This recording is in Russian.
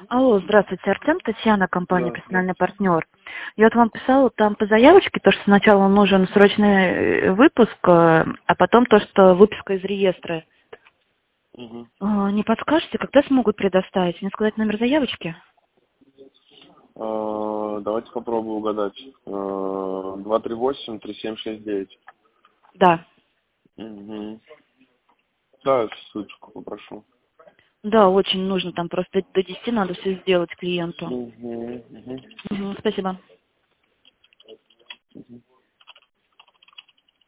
Алло, здравствуйте, Артем, Татьяна, компания Да, «Персональный партнер». Я вот вам писала там по заявочке, то, что сначала нужен срочный выпуск, а потом то, что выписка из реестра. Угу. Не подскажете, когда смогут предоставить? Мне сказать номер заявочки? Давайте попробую угадать. 238-3769. Да. Угу. Да, ссылочку попрошу. Да, очень нужно, там просто до 10 надо все сделать клиенту. Угу. Угу. Спасибо. Угу.